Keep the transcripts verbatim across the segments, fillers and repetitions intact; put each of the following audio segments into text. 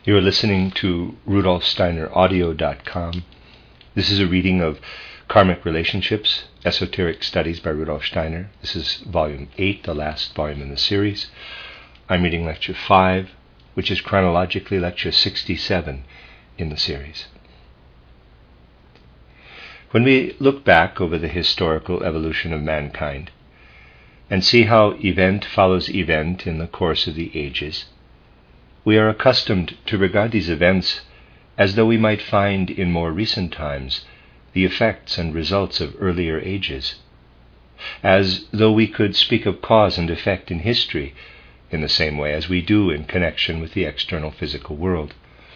You are listening to Rudolf Steiner Audio dot com. This is a reading of Karmic Relationships, Esoteric Studies by Rudolf Steiner. This is Volume eight, the last volume in the series. I'm reading Lecture five, which is chronologically Lecture sixty-seven in the series. When we look back over the historical evolution of mankind and see how event follows event in the course of the ages, we are accustomed to regard these events as though we might find in more recent times the effects and results of earlier ages, as though we could speak of cause and effect in history in the same way as we do in connection with the external physical world.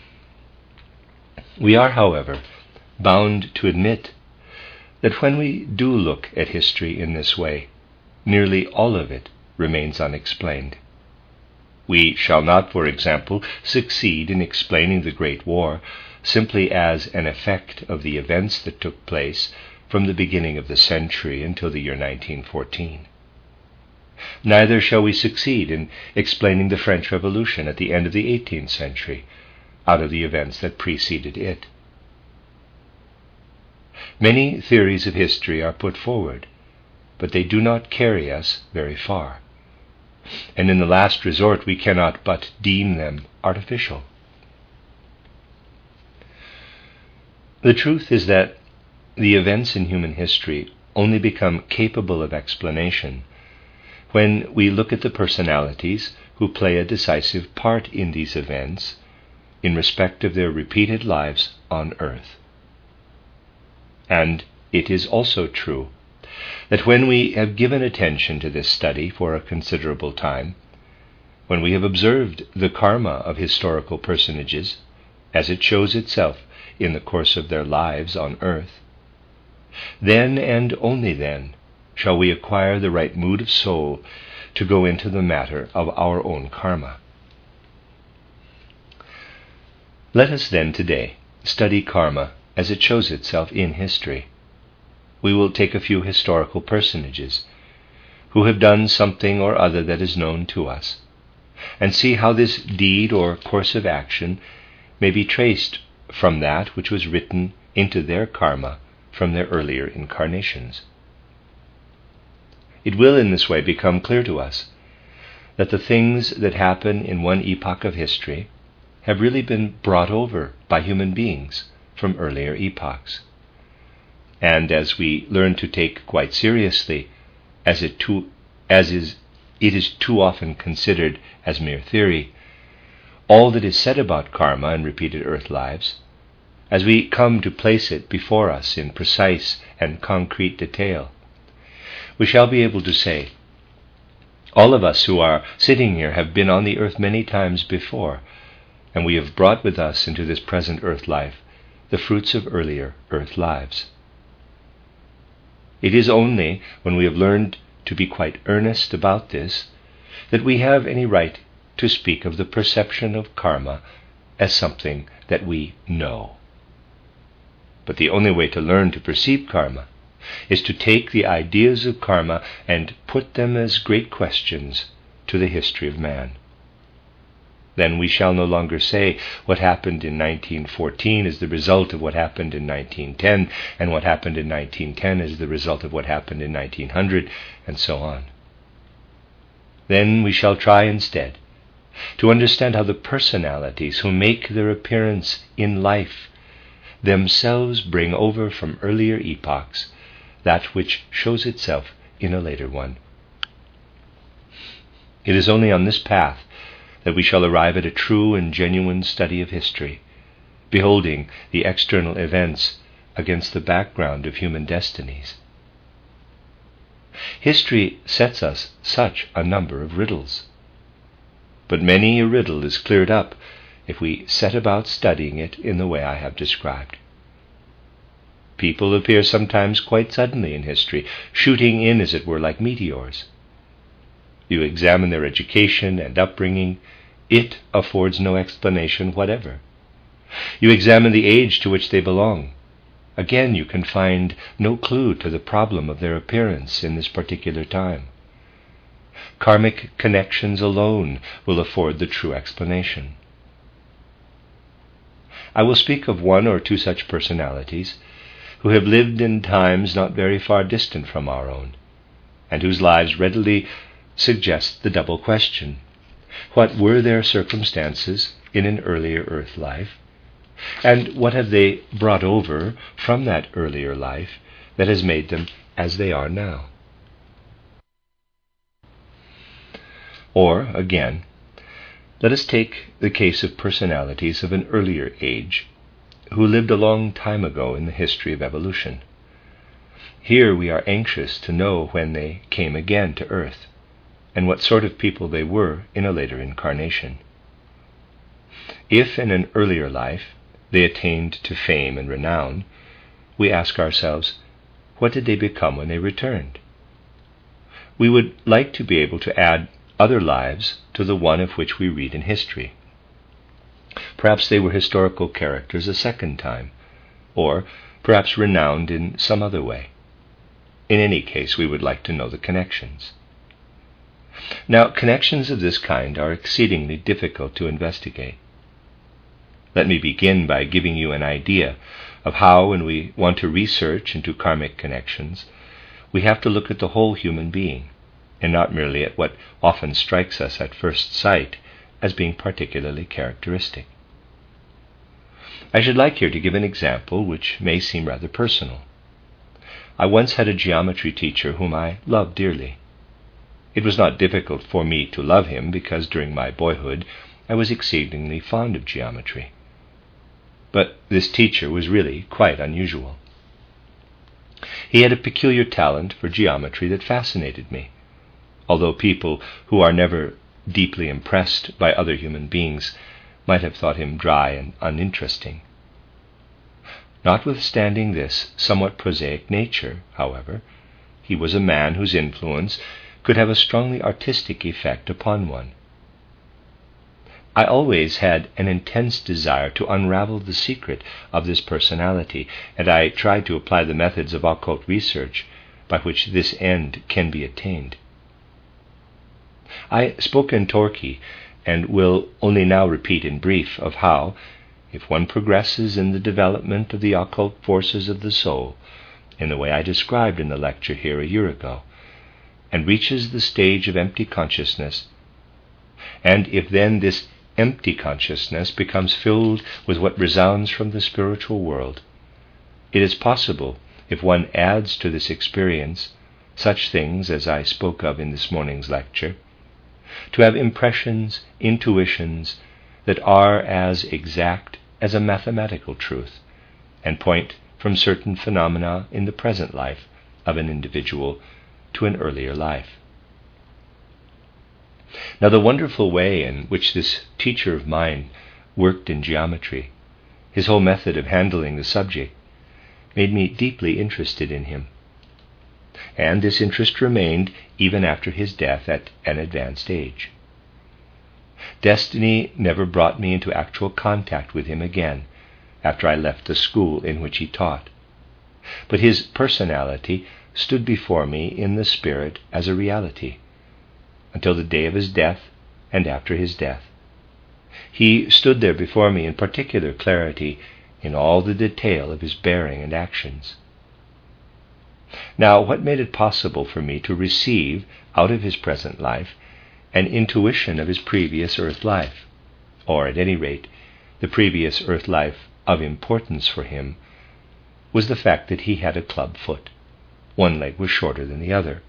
We are, however, bound to admit that when we do look at history in this way, nearly all of it remains unexplained. We shall not, for example, succeed in explaining the Great War simply as an effect of the events that took place from the beginning of the century until the year nineteen fourteen. Neither shall we succeed in explaining the French Revolution at the end of the eighteenth century out of the events that preceded it. Many theories of history are put forward, but they do not carry us very far. And in the last resort, we cannot but deem them artificial. The truth is that the events in human history only become capable of explanation when we look at the personalities who play a decisive part in these events in respect of their repeated lives on earth. And it is also true that when we have given attention to this study for a considerable time, when we have observed the karma of historical personages as it shows itself in the course of their lives on earth, then and only then shall we acquire the right mood of soul to go into the matter of our own karma. Let us then today study karma as it shows itself in history. We will take a few historical personages who have done something or other that is known to us, and see how this deed or course of action may be traced from that which was written into their karma from their earlier incarnations. It will in this way become clear to us that the things that happen in one epoch of history have really been brought over by human beings from earlier epochs. And as we learn to take quite seriously, as it too, as is, it is too often considered as mere theory, all that is said about karma and repeated earth lives, as we come to place it before us in precise and concrete detail, we shall be able to say, all of us who are sitting here have been on the earth many times before, and we have brought with us into this present earth life the fruits of earlier earth lives. It is only when we have learned to be quite earnest about this that we have any right to speak of the perception of karma as something that we know. But the only way to learn to perceive karma is to take the ideas of karma and put them as great questions to the history of man. Then we shall no longer say what happened in nineteen fourteen is the result of what happened in nineteen ten, and what happened in nineteen ten is the result of what happened in nineteen hundred, and so on. Then we shall try instead to understand how the personalities who make their appearance in life themselves bring over from earlier epochs that which shows itself in a later one. It is only on this path that we shall arrive at a true and genuine study of history, beholding the external events against the background of human destinies. History sets us such a number of riddles, but many a riddle is cleared up if we set about studying it in the way I have described. People appear sometimes quite suddenly in history, shooting in, as it were, like meteors. You examine their education and upbringing, it affords no explanation whatever. You examine the age to which they belong. Again, you can find no clue to the problem of their appearance in this particular time. Karmic connections alone will afford the true explanation. I will speak of one or two such personalities who have lived in times not very far distant from our own, and whose lives readily suggest the double question: what were their circumstances in an earlier earth life, and what have they brought over from that earlier life that has made them as they are now? Or, again, let us take the case of personalities of an earlier age who lived a long time ago in the history of evolution. Here we are anxious to know when they came again to Earth, and what sort of people they were in a later incarnation. If in an earlier life they attained to fame and renown, we ask ourselves, what did they become when they returned? We would like to be able to add other lives to the one of which we read in history. Perhaps they were historical characters a second time, or perhaps renowned in some other way. In any case, we would like to know the connections. Now, connections of this kind are exceedingly difficult to investigate. Let me begin by giving you an idea of how, when we want to research into karmic connections, we have to look at the whole human being, and not merely at what often strikes us at first sight as being particularly characteristic. I should like here to give an example which may seem rather personal. I once had a geometry teacher whom I loved dearly. It was not difficult for me to love him because during my boyhood I was exceedingly fond of geometry. But this teacher was really quite unusual. He had a peculiar talent for geometry that fascinated me, although people who are never deeply impressed by other human beings might have thought him dry and uninteresting. Notwithstanding this somewhat prosaic nature, however, he was a man whose influence could have a strongly artistic effect upon one. I always had an intense desire to unravel the secret of this personality, and I tried to apply the methods of occult research by which this end can be attained. I spoke in Torquay, and will only now repeat in brief, of how, if one progresses in the development of the occult forces of the soul, in the way I described in the lecture here a year ago, and reaches the stage of empty consciousness, and if then this empty consciousness becomes filled with what resounds from the spiritual world, it is possible, if one adds to this experience such things as I spoke of in this morning's lecture, to have impressions, intuitions that are as exact as a mathematical truth, and point from certain phenomena in the present life of an individual to an earlier life. Now, the wonderful way in which this teacher of mine worked in geometry, his whole method of handling the subject, made me deeply interested in him. And this interest remained even after his death at an advanced age. Destiny never brought me into actual contact with him again after I left the school in which he taught, but his personality stood before me in the spirit as a reality, until the day of his death and after his death. He stood there before me in particular clarity in all the detail of his bearing and actions. Now, what made it possible for me to receive out of his present life an intuition of his previous earth life, or at any rate the previous earth life of importance for him, was the fact that he had a club foot. One leg was shorter than the other.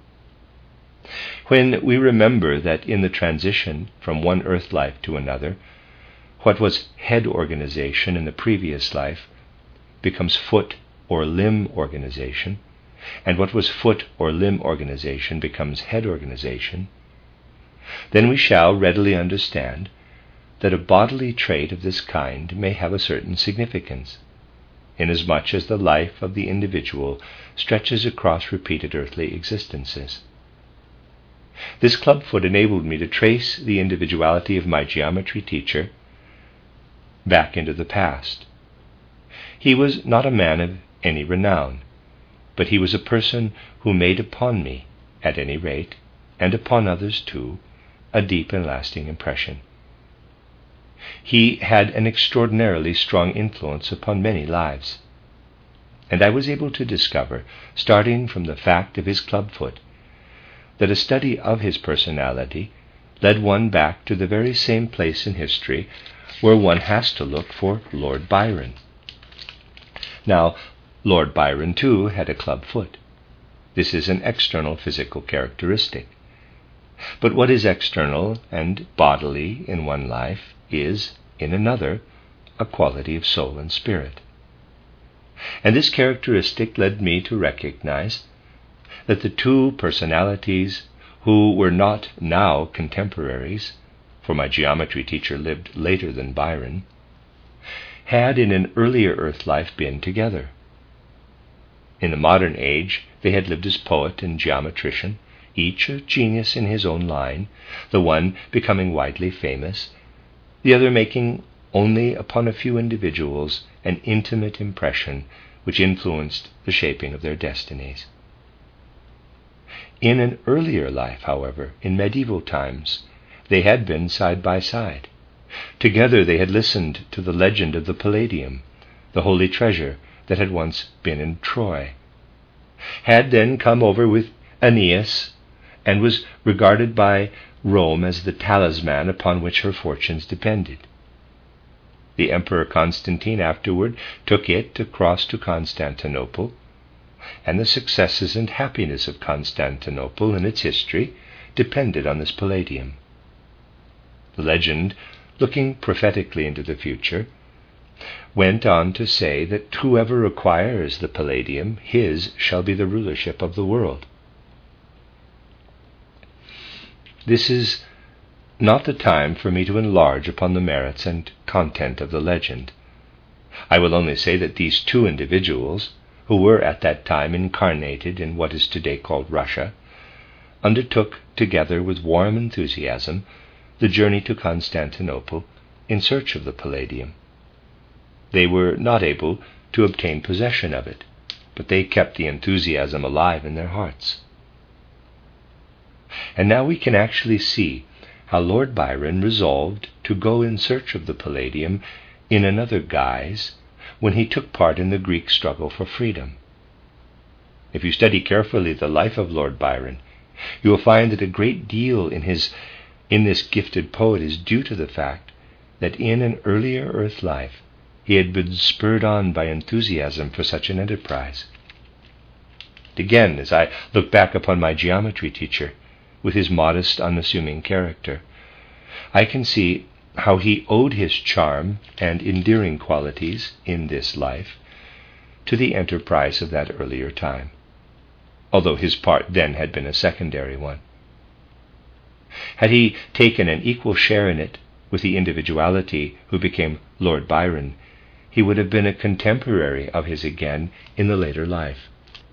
When we remember that in the transition from one earth life to another, what was head organization in the previous life becomes foot or limb organization, and what was foot or limb organization becomes head organization, then we shall readily understand that a bodily trait of this kind may have a certain significance, inasmuch as the life of the individual stretches across repeated earthly existences. This clubfoot enabled me to trace the individuality of my geometry teacher back into the past. He was not a man of any renown, but he was a person who made upon me, at any rate, and upon others too, a deep and lasting impression. he had an extraordinarily strong influence upon many lives. And I was able to discover, starting from the fact of his clubfoot, that a study of his personality led one back to the very same place in history where one has to look for Lord Byron. Now, Lord Byron, too, had a club foot. This is an external physical characteristic. But what is external and bodily in one life is, in another, a quality of soul and spirit. And this characteristic led me to recognize that the two personalities who were not now contemporaries, for my geometry teacher lived later than Byron, had in an earlier earth life been together. In the modern age, they had lived as poet and geometrician, each a genius in his own line, the one becoming widely famous, the other making only upon a few individuals an intimate impression which influenced the shaping of their destinies. In an earlier life, however, in medieval times, they had been side by side. Together they had listened to the legend of the Palladium, the holy treasure that had once been in Troy, had then come over with Aeneas, and was regarded by Rome as the talisman upon which her fortunes depended. The Emperor Constantine afterward took it across to Constantinople, and the successes and happiness of Constantinople and its history depended on this Palladium. The legend, looking prophetically into the future, went on to say that whoever acquires the Palladium, his shall be the rulership of the world. This is not the time for me to enlarge upon the merits and content of the legend. I will only say that these two individuals, who were at that time incarnated in what is today called Russia, undertook together with warm enthusiasm the journey to Constantinople in search of the Palladium. They were not able to obtain possession of it, but they kept the enthusiasm alive in their hearts. And now we can actually see how Lord Byron resolved to go in search of the Palladium in another guise when he took part in the Greek struggle for freedom. If you study carefully the life of Lord Byron, you will find that a great deal in his in this gifted poet is due to the fact that in an earlier earth life he had been spurred on by enthusiasm for such an enterprise. Again, as I look back upon my geometry teacher, with his modest, unassuming character, I can see how he owed his charm and endearing qualities in this life to the enterprise of that earlier time, although his part then had been a secondary one. Had he taken an equal share in it with the individuality who became Lord Byron, he would have been a contemporary of his again in the later life.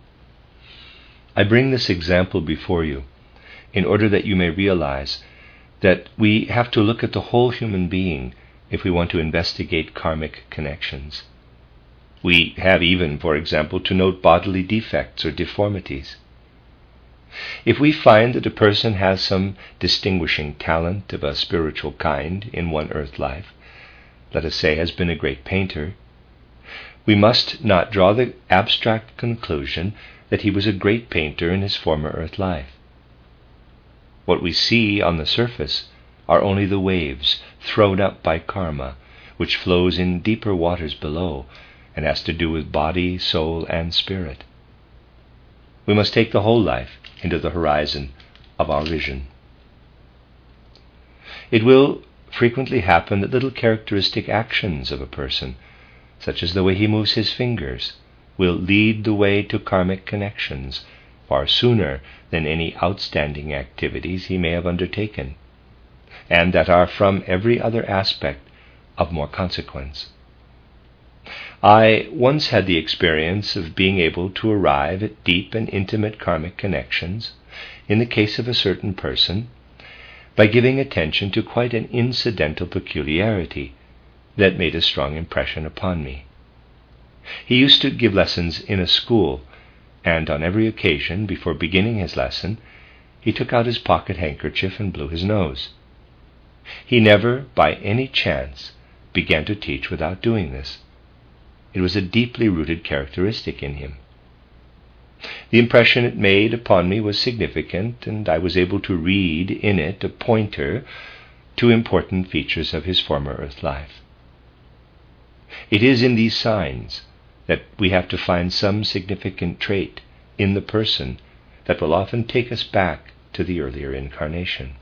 I bring this example before you in order that you may realize that we have to look at the whole human being if we want to investigate karmic connections. We have even, for example, to note bodily defects or deformities. If we find that a person has some distinguishing talent of a spiritual kind in one earth life, let us say has been a great painter, we must not draw the abstract conclusion that he was a great painter in his former earth life. What we see on the surface are only the waves thrown up by karma, which flows in deeper waters below and has to do with body, soul, and spirit. We must take the whole life into the horizon of our vision. It will frequently happen that little characteristic actions of a person, such as the way he moves his fingers, will lead the way to karmic connections far sooner than any outstanding activities he may have undertaken, and that are from every other aspect of more consequence. I once had the experience of being able to arrive at deep and intimate karmic connections in the case of a certain person by giving attention to quite an incidental peculiarity that made a strong impression upon me. He used to give lessons in a school, and on every occasion, before beginning his lesson, he took out his pocket handkerchief and blew his nose. He never, by any chance, began to teach without doing this. It was a deeply rooted characteristic in him. The impression it made upon me was significant, and I was able to read in it a pointer to important features of his former earth life. It is in these signs that we have to find some significant trait in the person that will often take us back to the earlier incarnation.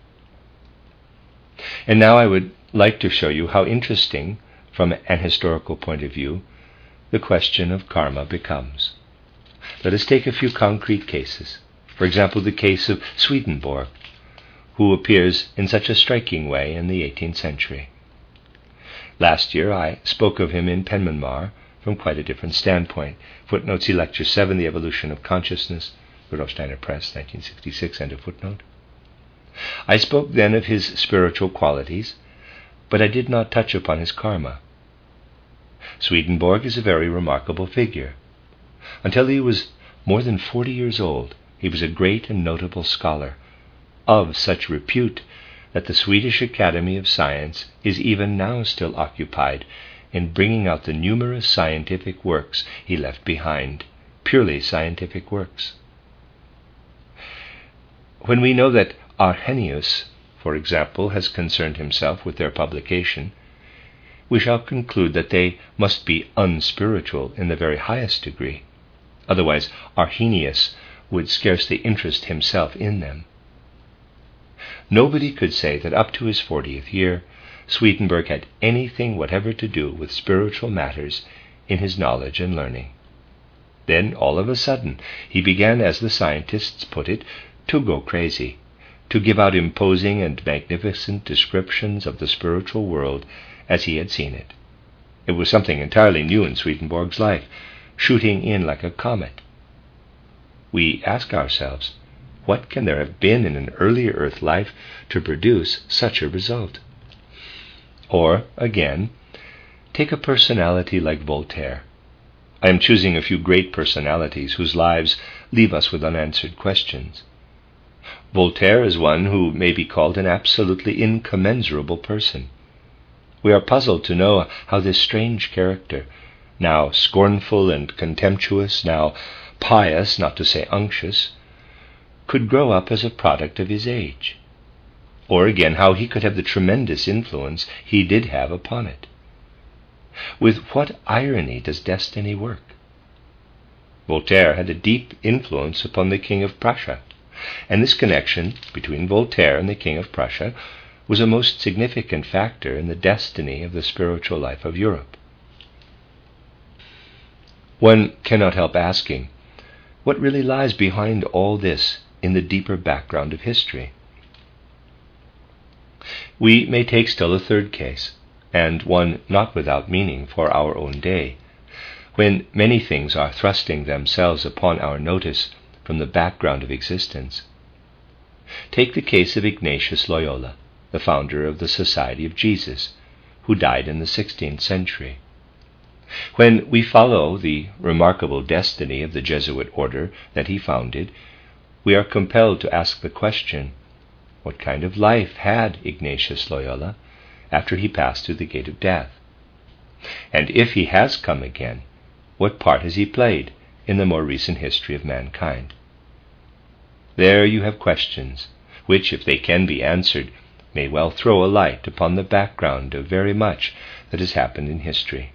And now I would like to show you how interesting, from an historical point of view, the question of karma becomes. Let us take a few concrete cases. For example, the case of Swedenborg, who appears in such a striking way in the eighteenth century. Last year I spoke of him in Penmanmar from quite a different standpoint. Footnote, see Lecture seven, The Evolution of Consciousness, Rudolf Steiner Press, nineteen sixty-six, end of footnote. I spoke then of his spiritual qualities, but I did not touch upon his karma. Swedenborg is a very remarkable figure. Until he was more than forty years old, he was a great and notable scholar, of such repute that the Swedish Academy of Science is even now still occupied in bringing out the numerous scientific works he left behind, purely scientific works. When we know that Arrhenius, for example, has concerned himself with their publication, we shall conclude that they must be unspiritual in the very highest degree. Otherwise, Arrhenius would scarcely interest himself in them. Nobody could say that up to his fortieth year, Swedenborg had anything whatever to do with spiritual matters in his knowledge and learning. Then, all of a sudden, he began, as the scientists put it, to go crazy, to give out imposing and magnificent descriptions of the spiritual world as he had seen it. It was something entirely new in Swedenborg's life, shooting in like a comet. We ask ourselves, what can there have been in an earlier earth life to produce such a result? Or, again, take a personality like Voltaire. I am choosing a few great personalities whose lives leave us with unanswered questions. Voltaire is one who may be called an absolutely incommensurable person. We are puzzled to know how this strange character, now scornful and contemptuous, now pious, not to say unctuous, could grow up as a product of his age. Or again, how he could have the tremendous influence he did have upon it. With what irony does destiny work? Voltaire had a deep influence upon the King of Prussia, and this connection between Voltaire and the King of Prussia was a most significant factor in the destiny of the spiritual life of Europe. One cannot help asking, what really lies behind all this in the deeper background of history? We may take still a third case, and one not without meaning for our own day, when many things are thrusting themselves upon our notice from the background of existence. Take the case of Ignatius Loyola, the founder of the Society of Jesus, who died in the sixteenth century. When we follow the remarkable destiny of the Jesuit order that he founded, we are compelled to ask the question, what kind of life had Ignatius Loyola after he passed through the gate of death? And if he has come again, what part has he played in the more recent history of mankind? There you have questions which, if they can be answered, may well throw a light upon the background of very much that has happened in history.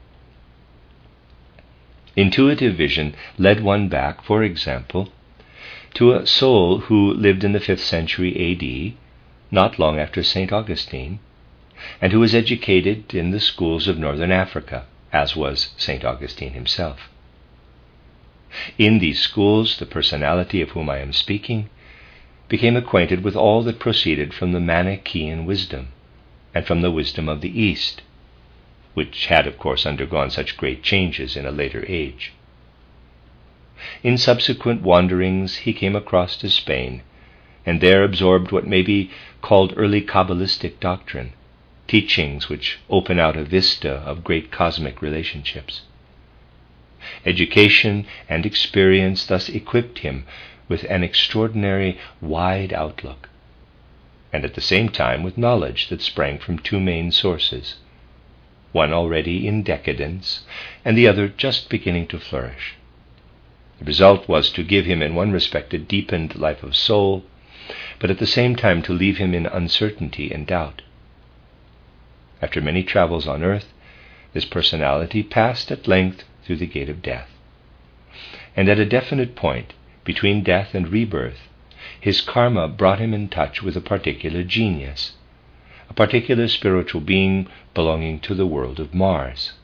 Intuitive vision led one back, for example, to a soul who lived in the fifth century A D, not long after Saint Augustine, and who was educated in the schools of northern Africa, as was Saint Augustine himself. In these schools, the personality of whom I am speaking became acquainted with all that proceeded from the Manichaean wisdom and from the wisdom of the East, which had, of course, undergone such great changes in a later age. In subsequent wanderings he came across to Spain, and there absorbed what may be called early Kabbalistic doctrine, teachings which open out a vista of great cosmic relationships. Education and experience thus equipped him with an extraordinary wide outlook, and at the same time with knowledge that sprang from two main sources, one already in decadence, and the other just beginning to flourish. The result was to give him in one respect a deepened life of soul, but at the same time to leave him in uncertainty and doubt. After many travels on earth, this personality passed at length through the gate of death. And at a definite point, between death and rebirth, his karma brought him in touch with a particular genius, a particular spiritual being belonging to the world of Mars.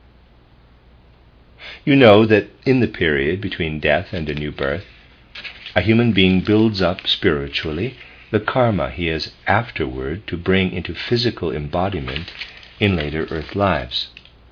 You know that in the period between death and a new birth, a human being builds up spiritually the karma he is afterward to bring into physical embodiment in later earth lives.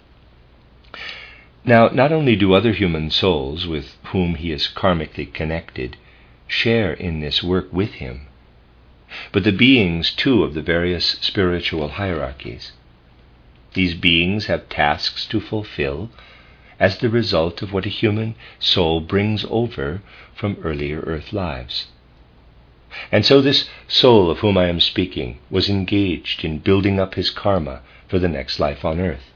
Now, not only do other human souls with whom he is karmically connected share in this work with him, but the beings too of the various spiritual hierarchies. These beings have tasks to fulfill as the result of what a human soul brings over from earlier earth lives. And so this soul of whom I am speaking was engaged in building up his karma for the next life on earth.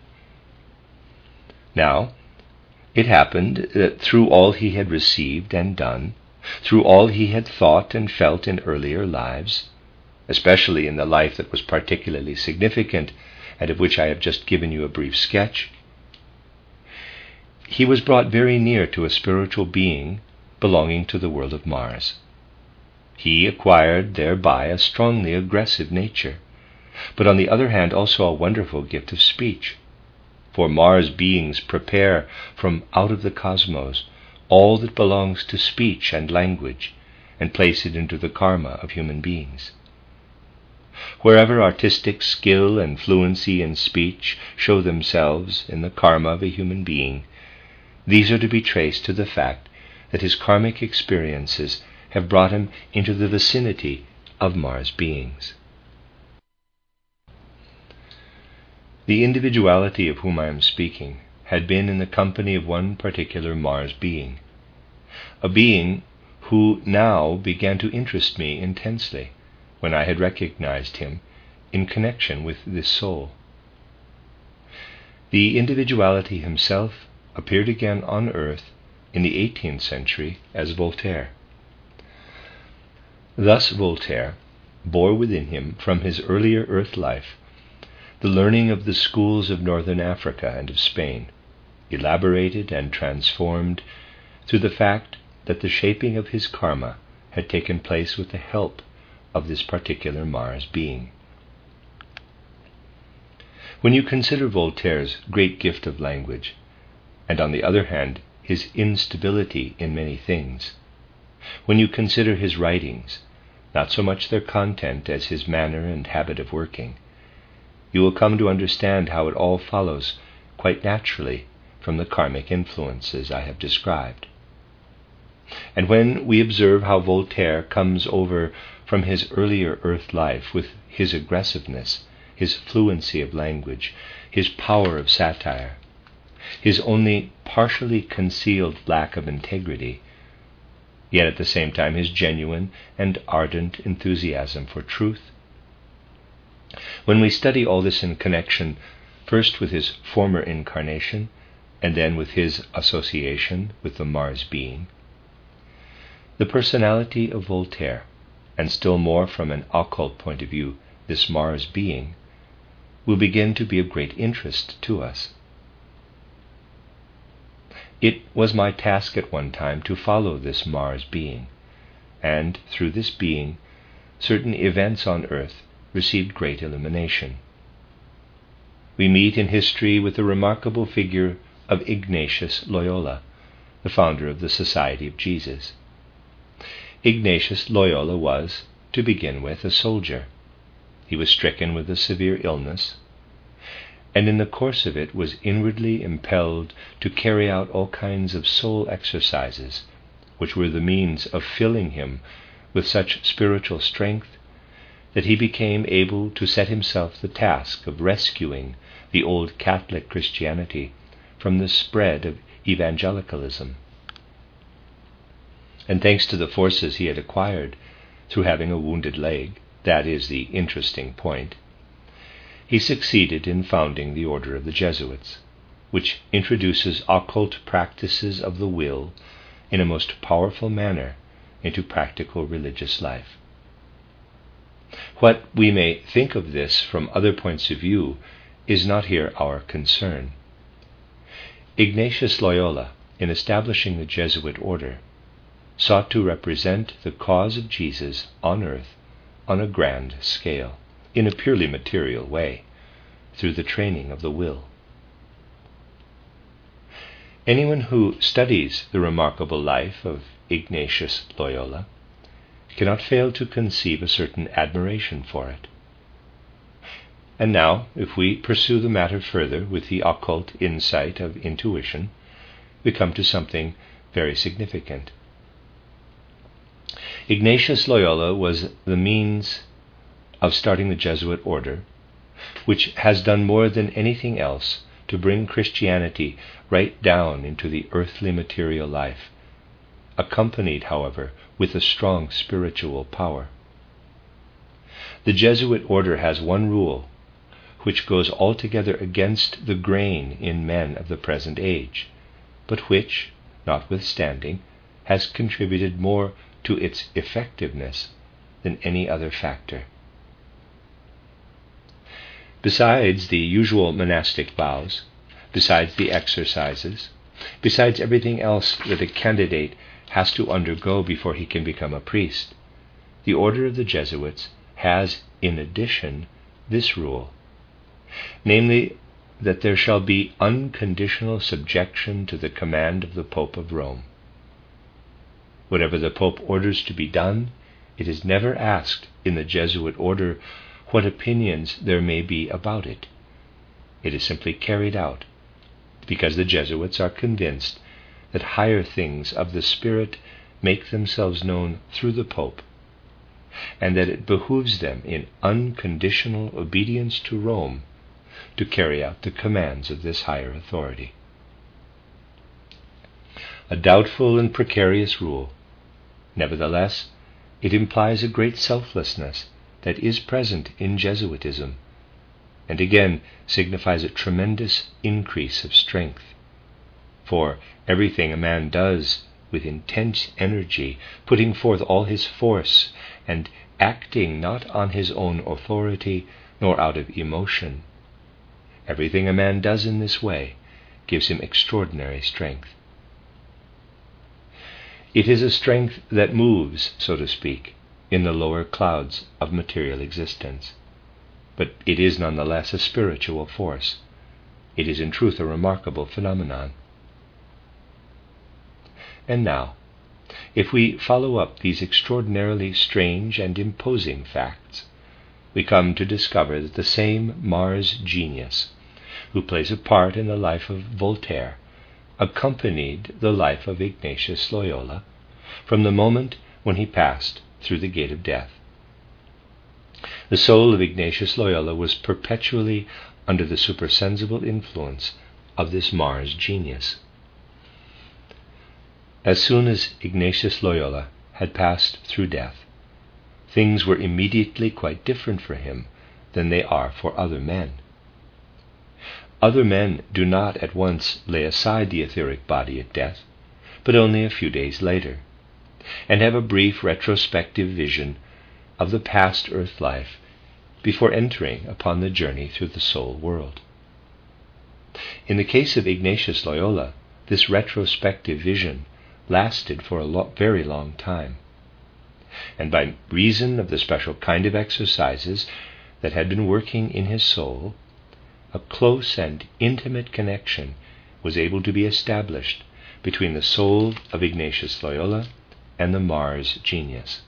Now, it happened that through all he had received and done, through all he had thought and felt in earlier lives, especially in the life that was particularly significant and of which I have just given you a brief sketch, he was brought very near to a spiritual being belonging to the world of Mars. He acquired thereby a strongly aggressive nature, but on the other hand also a wonderful gift of speech. For Mars beings prepare from out of the cosmos all that belongs to speech and language, and place it into the karma of human beings. Wherever artistic skill and fluency in speech show themselves in the karma of a human being, these are to be traced to the fact that his karmic experiences have brought him into the vicinity of Mars beings. The individuality of whom I am speaking had been in the company of one particular Mars being, a being who now began to interest me intensely when I had recognized him in connection with this soul. The individuality himself appeared again on earth in the eighteenth century as Voltaire. Thus Voltaire bore within him from his earlier earth life the learning of the schools of northern Africa and of Spain, elaborated and transformed through the fact that the shaping of his karma had taken place with the help of this particular Mars being. When you consider Voltaire's great gift of language, and on the other hand his instability in many things, when you consider his writings, not so much their content as his manner and habit of working, you will come to understand how it all follows quite naturally from the karmic influences I have described. And when we observe how Voltaire comes over from his earlier earth life with his aggressiveness, his fluency of language, his power of satire, his only partially concealed lack of integrity, yet at the same time his genuine and ardent enthusiasm for truth, when we study all this in connection first with his former incarnation and then with his association with the Mars being, the personality of Voltaire, and still more from an occult point of view, this Mars being, will begin to be of great interest to us. It was my task at one time to follow this Mars being, and through this being, certain events on earth received great illumination. We meet in history with the remarkable figure of Ignatius Loyola, the founder of the Society of Jesus. Ignatius Loyola was, to begin with, a soldier. He was stricken with a severe illness, and in the course of it was inwardly impelled to carry out all kinds of soul exercises, which were the means of filling him with such spiritual strength that he became able to set himself the task of rescuing the old Catholic Christianity from the spread of evangelicalism. And thanks to the forces he had acquired through having a wounded leg, that is the interesting point, he succeeded in founding the Order of the Jesuits, which introduces occult practices of the will in a most powerful manner into practical religious life. What we may think of this from other points of view is not here our concern. Ignatius Loyola, in establishing the Jesuit order, sought to represent the cause of Jesus on earth on a grand scale, in a purely material way, through the training of the will. Anyone who studies the remarkable life of Ignatius Loyola cannot fail to conceive a certain admiration for it. And now, if we pursue the matter further with the occult insight of intuition, we come to something very significant. Ignatius Loyola was the means of starting the Jesuit order, which has done more than anything else to bring Christianity right down into the earthly material life, accompanied, however, with a strong spiritual power. The Jesuit order has one rule, which goes altogether against the grain in men of the present age, but which, notwithstanding, has contributed more to its effectiveness than any other factor. Besides the usual monastic vows, besides the exercises, besides everything else that a candidate has to undergo before he can become a priest, the Order of the Jesuits has, in addition, this rule, namely, that there shall be unconditional subjection to the command of the Pope of Rome. Whatever the Pope orders to be done, it is never asked in the Jesuit order what opinions there may be about it. It is simply carried out, because the Jesuits are convinced that higher things of the Spirit make themselves known through the Pope, and that it behooves them in unconditional obedience to Rome to carry out the commands of this higher authority. A doubtful and precarious rule, nevertheless, it implies a great selflessness that is present in Jesuitism, and again signifies a tremendous increase of strength. For everything a man does with intense energy, putting forth all his force, and acting not on his own authority nor out of emotion, everything a man does in this way gives him extraordinary strength. It is a strength that moves, so to speak, in the lower clouds of material existence, but it is nonetheless a spiritual force. It is in truth a remarkable phenomenon. And now, if we follow up these extraordinarily strange and imposing facts, we come to discover that the same Mars genius, who plays a part in the life of Voltaire, accompanied the life of Ignatius Loyola from the moment when he passed through the gate of death. The soul of Ignatius Loyola was perpetually under the supersensible influence of this Mars genius. As soon as Ignatius Loyola had passed through death, things were immediately quite different for him than they are for other men. Other men do not at once lay aside the etheric body at death, but only a few days later, and have a brief retrospective vision of the past earth life before entering upon the journey through the soul world. In the case of Ignatius Loyola, this retrospective vision lasted for a lo- very long time, and by reason of the special kind of exercises that had been working in his soul, a close and intimate connection was able to be established between the soul of Ignatius Loyola and the Mars genius.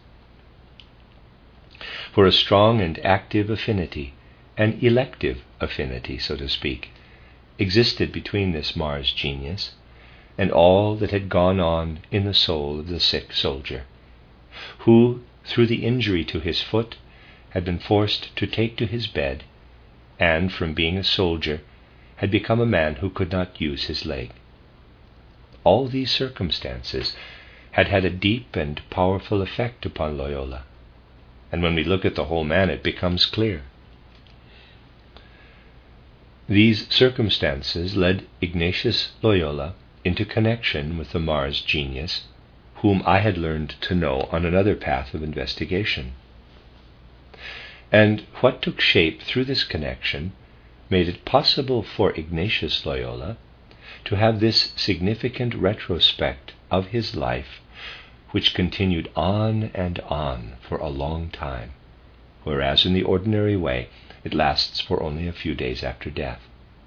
For a strong and active affinity, an elective affinity, so to speak, existed between this Mars genius and all that had gone on in the soul of the sick soldier, who, through the injury to his foot, had been forced to take to his bed, and from being a soldier had become a man who could not use his leg. All these circumstances had had a deep and powerful effect upon Loyola, and when we look at the whole man it becomes clear. These circumstances led Ignatius Loyola into connection with the Mars genius, whom I had learned to know on another path of investigation. And what took shape through this connection made it possible for Ignatius Loyola to have this significant retrospect of his life, which continued on and on for a long time, whereas in the ordinary way it lasts for only a few days after death.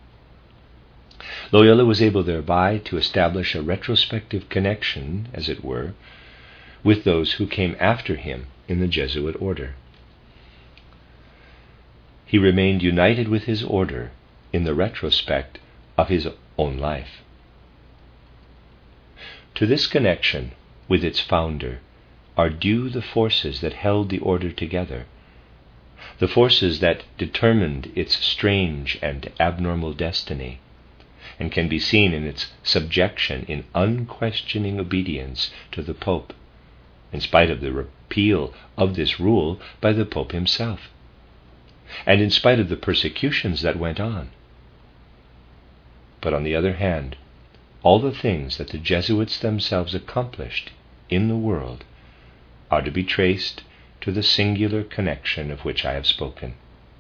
Loyola was able thereby to establish a retrospective connection, as it were, with those who came after him in the Jesuit order. He remained united with his order in the retrospect of his own life. To this connection with its founder are due the forces that held the order together, the forces that determined its strange and abnormal destiny, and can be seen in its subjection in unquestioning obedience to the Pope, in spite of the repeal of this rule by the Pope himself, and in spite of the persecutions that went on. But on the other hand, all the things that the Jesuits themselves accomplished in the world are to be traced to the singular connection of which I have spoken.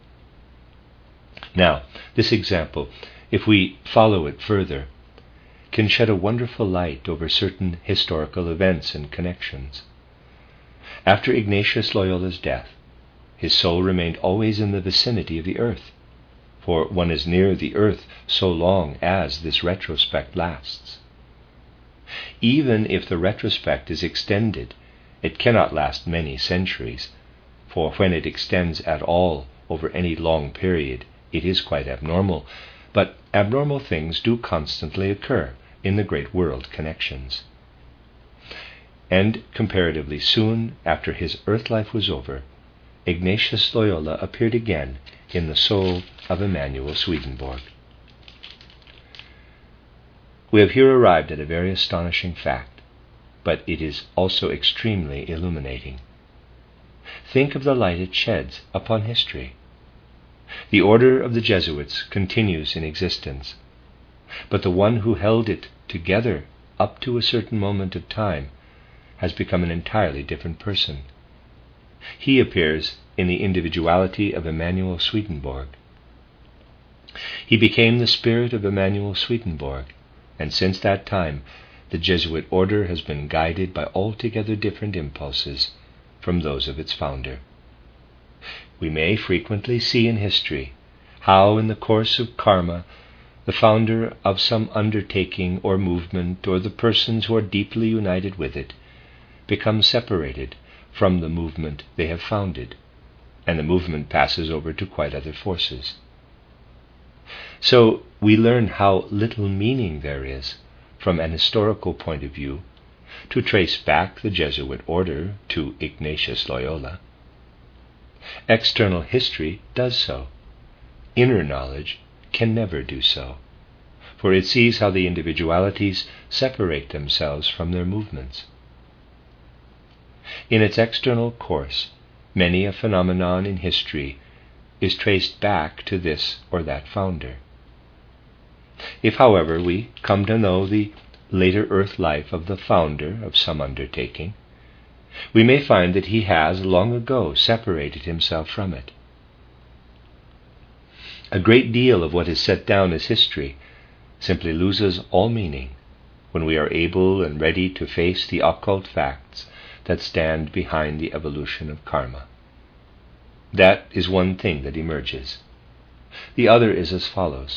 Now, this example, if we follow it further, can shed a wonderful light over certain historical events and connections. After Ignatius Loyola's death, his soul remained always in the vicinity of the earth, for one is near the earth so long as this retrospect lasts. Even if the retrospect is extended, it cannot last many centuries, for when it extends at all over any long period, it is quite abnormal, but abnormal things do constantly occur in the great world connections. And comparatively soon after his earth life was over, Ignatius Loyola appeared again in the soul of Emanuel Swedenborg. We have here arrived at a very astonishing fact, but it is also extremely illuminating. Think of the light it sheds upon history. The order of the Jesuits continues in existence, but the one who held it together up to a certain moment of time has become an entirely different person. He appears in the individuality of Emanuel Swedenborg. He became the spirit of Emanuel Swedenborg, and since that time the Jesuit order has been guided by altogether different impulses from those of its founder. We may frequently see in history how in the course of karma the founder of some undertaking or movement, or the persons who are deeply united with it, become separated from the movement they have founded, and the movement passes over to quite other forces. So we learn how little meaning there is, from an historical point of view, to trace back the Jesuit order to Ignatius Loyola. External history does so. Inner knowledge can never do so, for it sees how the individualities separate themselves from their movements. In its external course, many a phenomenon in history is traced back to this or that founder. If, however, we come to know the later earth life of the founder of some undertaking, we may find that he has long ago separated himself from it. A great deal of what is set down as history simply loses all meaning when we are able and ready to face the occult facts that stand behind the evolution of karma. That is one thing that emerges. The other is as follows.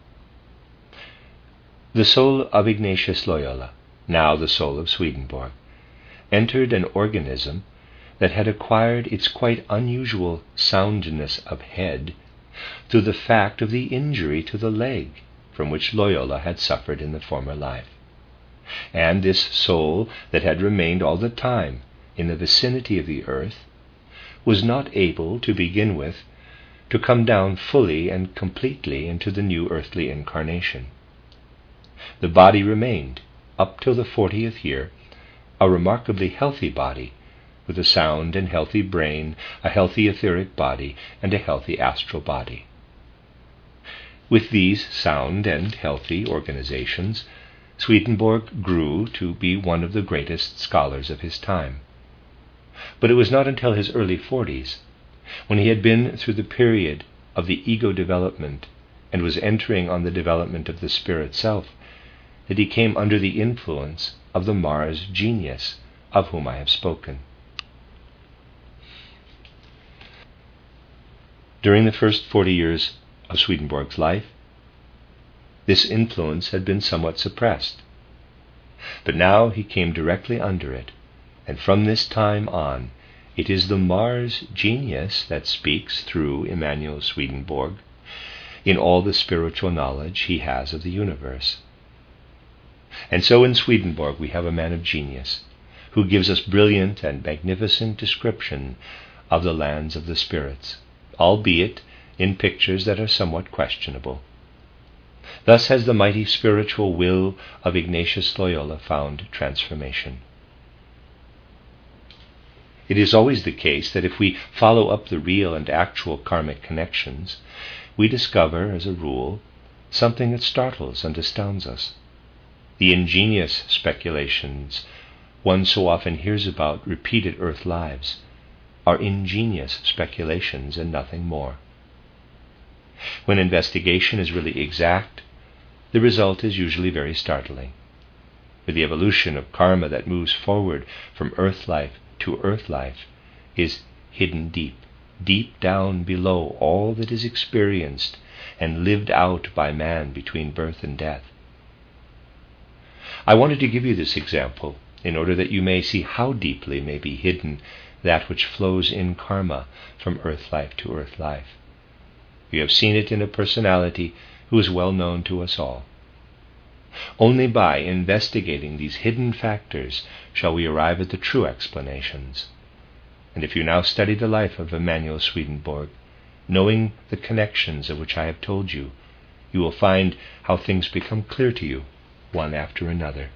The soul of Ignatius Loyola, now the soul of Swedenborg, entered an organism that had acquired its quite unusual soundness of head through the fact of the injury to the leg from which Loyola had suffered in the former life. And this soul that had remained all the time in the vicinity of the earth was not able, to begin with, to come down fully and completely into the new earthly incarnation. The body remained, up till the fortieth year, a remarkably healthy body, with a sound and healthy brain, a healthy etheric body, and a healthy astral body. With these sound and healthy organizations, Swedenborg grew to be one of the greatest scholars of his time. But it was not until his early forties, when he had been through the period of the ego development and was entering on the development of the spirit self, that he came under the influence of the Mars genius of whom I have spoken. During the first forty years of Swedenborg's life, this influence had been somewhat suppressed, but now he came directly under it, and from this time on it is the Mars genius that speaks through Emanuel Swedenborg in all the spiritual knowledge he has of the universe. And so in Swedenborg we have a man of genius, who gives us brilliant and magnificent description of the lands of the spirits, albeit in pictures that are somewhat questionable. Thus has the mighty spiritual will of Ignatius Loyola found transformation. It is always the case that if we follow up the real and actual karmic connections, we discover, as a rule, something that startles and astounds us. The ingenious speculations one so often hears about repeated earth lives are ingenious speculations and nothing more. When investigation is really exact, the result is usually very startling. For the evolution of karma that moves forward from earth life to earth life is hidden deep, deep down below all that is experienced and lived out by man between birth and death. I wanted to give you this example in order that you may see how deeply may be hidden that which flows in karma from earth life to earth life. You have seen it in a personality who is well known to us all. Only by investigating these hidden factors shall we arrive at the true explanations. And if you now study the life of Emanuel Swedenborg, knowing the connections of which I have told you, you will find how things become clear to you, one after another.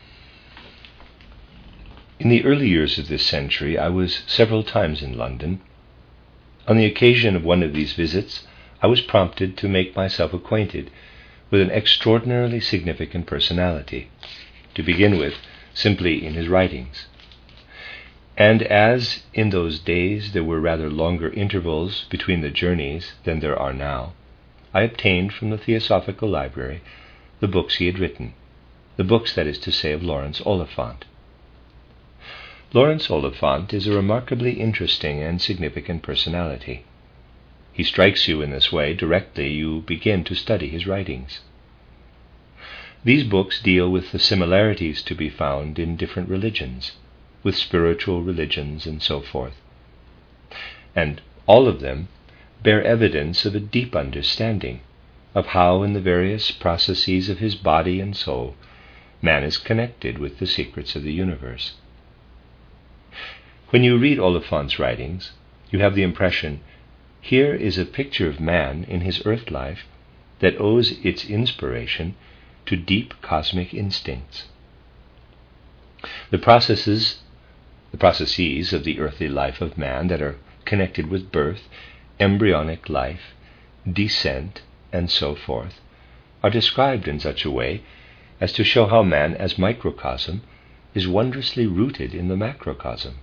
In the early years of this century, I was several times in London. On the occasion of one of these visits, I was prompted to make myself acquainted with an extraordinarily significant personality, to begin with, simply in his writings. And as in those days there were rather longer intervals between the journeys than there are now, I obtained from the Theosophical Library the books he had written, the books, that is to say, of Laurence Oliphant. Laurence Oliphant is a remarkably interesting and significant personality. He strikes you in this way directly you begin to study his writings. These books deal with the similarities to be found in different religions, with spiritual religions and so forth. And all of them bear evidence of a deep understanding of how in the various processes of his body and soul man is connected with the secrets of the universe. When you read Oliphant's writings, you have the impression, here is a picture of man in his earth life that owes its inspiration to deep cosmic instincts. The processes, the processes of the earthly life of man that are connected with birth, embryonic life, descent, and so forth, are described in such a way as to show how man as microcosm is wondrously rooted in the macrocosm.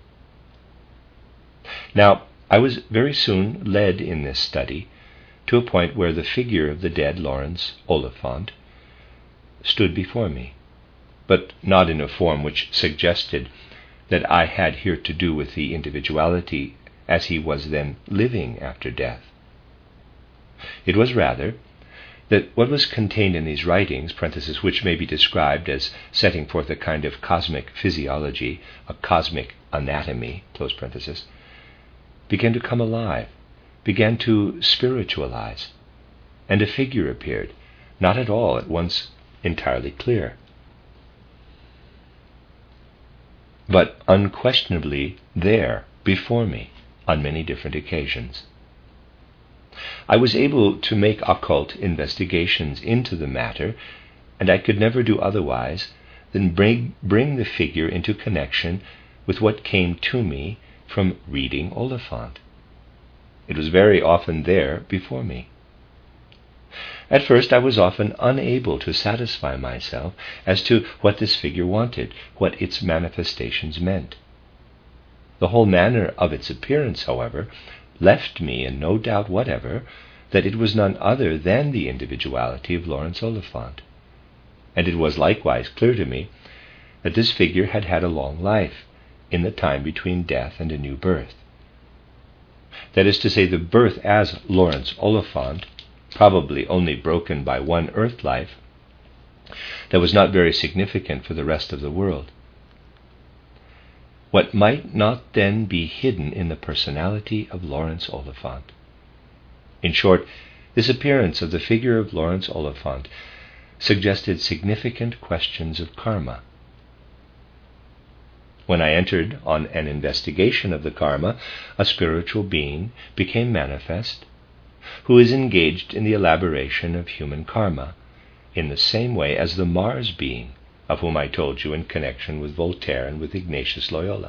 Now, I was very soon led in this study to a point where the figure of the dead Laurence Oliphant stood before me, but not in a form which suggested that I had here to do with the individuality as he was then living after death. It was rather that what was contained in these writings, parenthesis, which may be described as setting forth a kind of cosmic physiology, a cosmic anatomy, close parenthesis, began to come alive, began to spiritualize, and a figure appeared, not at all at once entirely clear, but unquestionably there before me on many different occasions. I was able to make occult investigations into the matter, and I could never do otherwise than bring, bring the figure into connection with what came to me from reading Oliphant. It was very often there before me. At first I was often unable to satisfy myself as to what this figure wanted, what its manifestations meant. The whole manner of its appearance, however, left me in no doubt whatever that it was none other than the individuality of Laurence Oliphant, and it was likewise clear to me that this figure had had a long life in the time between death and a new birth. That is to say, the birth as Laurence Oliphant, probably only broken by one earth life, that was not very significant for the rest of the world. What might not then be hidden in the personality of Laurence Oliphant? In short, this appearance of the figure of Laurence Oliphant suggested significant questions of karma. When I entered on an investigation of the karma, a spiritual being became manifest, who is engaged in the elaboration of human karma, in the same way as the Mars being, of whom I told you in connection with Voltaire and with Ignatius Loyola.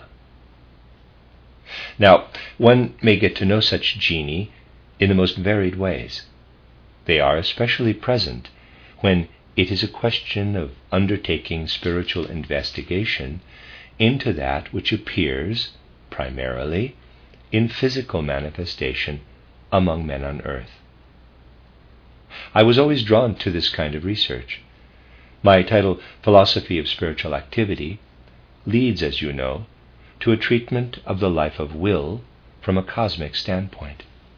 Now, one may get to know such genii in the most varied ways. They are especially present when it is a question of undertaking spiritual investigation into that which appears, primarily, in physical manifestation among men on earth. I was always drawn to this kind of research. My title, Philosophy of Spiritual Activity, leads, as you know, to a treatment of the life of will from a cosmic standpoint.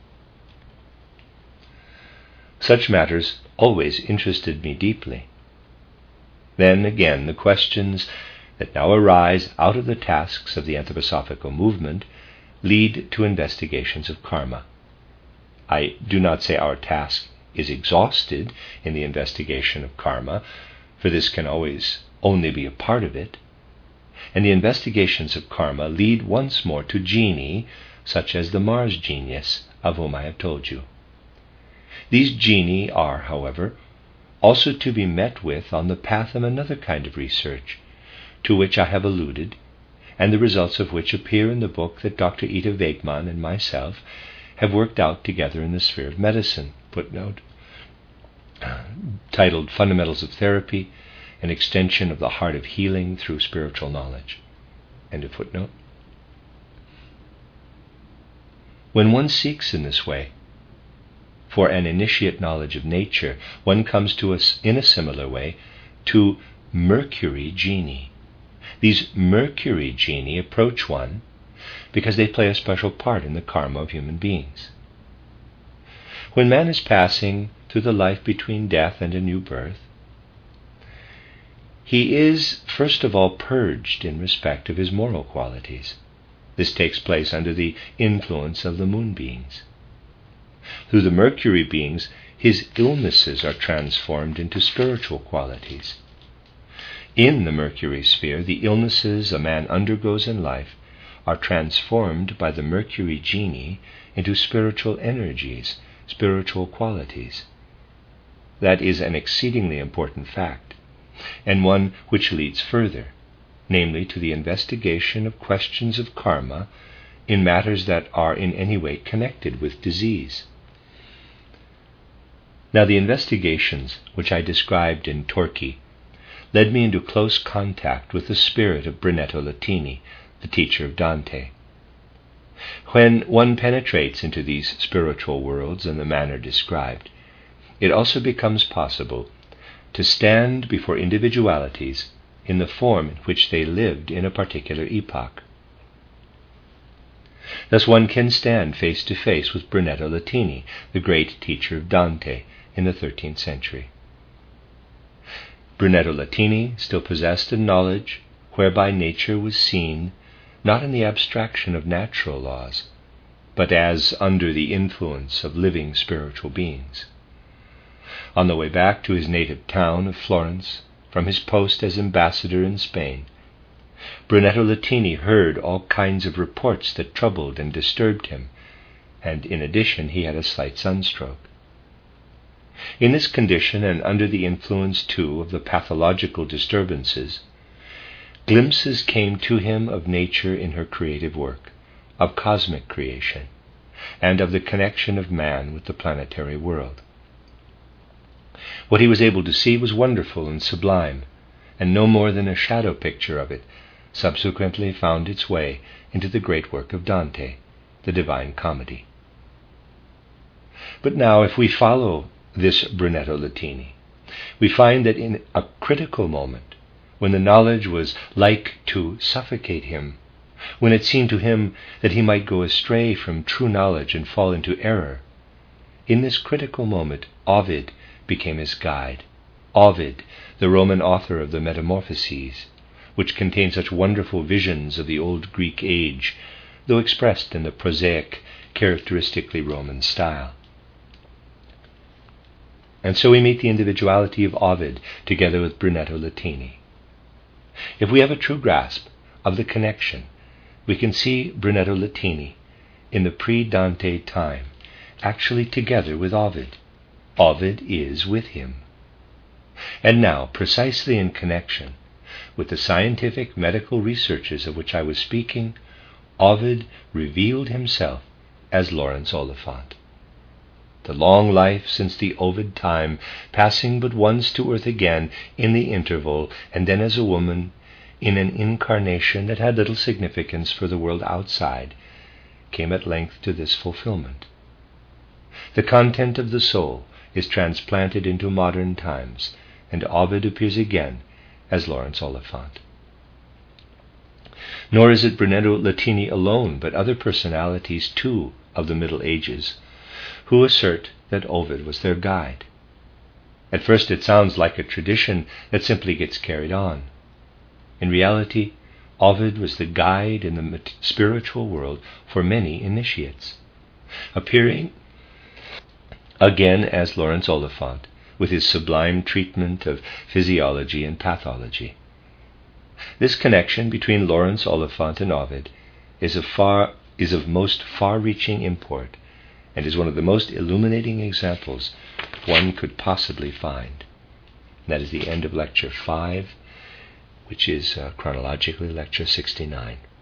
Such matters always interested me deeply. Then again, the questions that now arise out of the tasks of the anthroposophical movement lead to investigations of karma. I do not say our task is exhausted in the investigation of karma, for this can always only be a part of it, and the investigations of karma lead once more to genii such as the Mars genius of whom I have told you. These genii are, however, also to be met with on the path of another kind of research, to which I have alluded, and the results of which appear in the book that Doctor Ita Wegman and myself have worked out together in the sphere of medicine, footnote, titled Fundamentals of Therapy, an Extension of the Heart of Healing Through Spiritual Knowledge, end of footnote. When one seeks in this way for an initiate knowledge of nature, one comes to us in a similar way to Mercury genii. These Mercury genii approach one because they play a special part in the karma of human beings. When man is passing through the life between death and a new birth, he is first of all purged in respect of his moral qualities. This takes place under the influence of the moon beings. Through the Mercury beings, his illnesses are transformed into spiritual qualities. In the Mercury sphere, the illnesses a man undergoes in life are transformed by the Mercury genii into spiritual energies, spiritual qualities. That is an exceedingly important fact, and one which leads further, namely to the investigation of questions of karma in matters that are in any way connected with disease. Now, the investigations which I described in Torquay led me into close contact with the spirit of Brunetto Latini, the teacher of Dante. When one penetrates into these spiritual worlds in the manner described, it also becomes possible to stand before individualities in the form in which they lived in a particular epoch. Thus one can stand face to face with Brunetto Latini, the great teacher of Dante in the thirteenth century. Brunetto Latini still possessed a knowledge whereby nature was seen not in the abstraction of natural laws, but as under the influence of living spiritual beings. On the way back to his native town of Florence, from his post as ambassador in Spain, Brunetto Latini heard all kinds of reports that troubled and disturbed him, and in addition he had a slight sunstroke. In this condition, and under the influence too of the pathological disturbances, glimpses came to him of nature in her creative work, of cosmic creation, and of the connection of man with the planetary world. What he was able to see was wonderful and sublime, and no more than a shadow picture of it subsequently found its way into the great work of Dante, the Divine Comedy. But now, if we follow this Brunetto Latini, we find that in a critical moment, when the knowledge was like to suffocate him, when it seemed to him that he might go astray from true knowledge and fall into error, in this critical moment Ovid became his guide. Ovid, the Roman author of the Metamorphoses, which contained such wonderful visions of the old Greek age, though expressed in the prosaic, characteristically Roman style. And so we meet the individuality of Ovid together with Brunetto Latini. If we have a true grasp of the connection, we can see Brunetto Latini in the pre-Dante time, actually together with Ovid. Ovid is with him. And now, precisely in connection with the scientific medical researches of which I was speaking, Ovid revealed himself as Laurence Oliphant. The long life since the Ovid time, passing but once to earth again in the interval, and then as a woman, in an incarnation that had little significance for the world outside, came at length to this fulfillment. The content of the soul is transplanted into modern times, and Ovid appears again as Laurence Oliphant. Nor is it Brunetto Latini alone, but other personalities too of the Middle Ages, who assert that Ovid was their guide. At first it sounds like a tradition that simply gets carried on. In reality, Ovid was the guide in the spiritual world for many initiates, appearing again as Laurence Oliphant, with his sublime treatment of physiology and pathology. This connection between Laurence Oliphant and Ovid is of, far, is of most far-reaching import, and is one of the most illuminating examples one could possibly find. And that is the end of Lecture five, which is uh, chronologically Lecture sixty-nine.